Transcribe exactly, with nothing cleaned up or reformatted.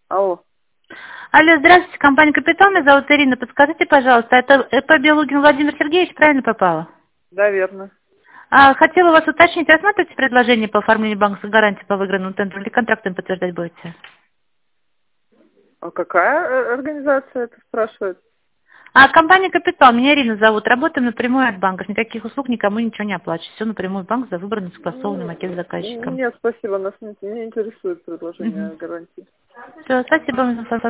Алло. Алло, здравствуйте, компания «Капитал», меня зовут Ирина. Подскажите, пожалуйста, это ЭП Белугин Владимир Сергеевич, правильно попало? Да, верно. А, хотела вас уточнить, рассматриваете предложение по оформлению банковской гарантии по выигранному тендеру или контрактом подтверждать будете? А какая э, организация это спрашивает? А, компания «Капитал», меня Ирина зовут. Работаем напрямую от банков. Никаких услуг, никому ничего не оплачивать. Все напрямую в банк за выбранный согласованный макет с заказчиком. Нет, спасибо, нас не, не интересует предложение Угу. гарантии. Все, спасибо вам за информацию.